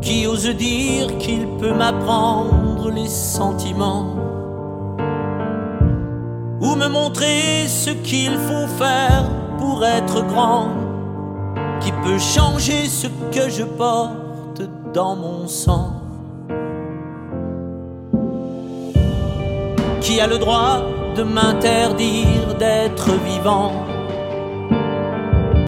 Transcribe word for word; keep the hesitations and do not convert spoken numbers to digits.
Qui ose dire qu'il peut m'apprendre les sentiments ou me montrer ce qu'il faut faire pour être grand, qui peut changer ce que je porte dans mon sang, qui a le droit de m'interdire d'être vivant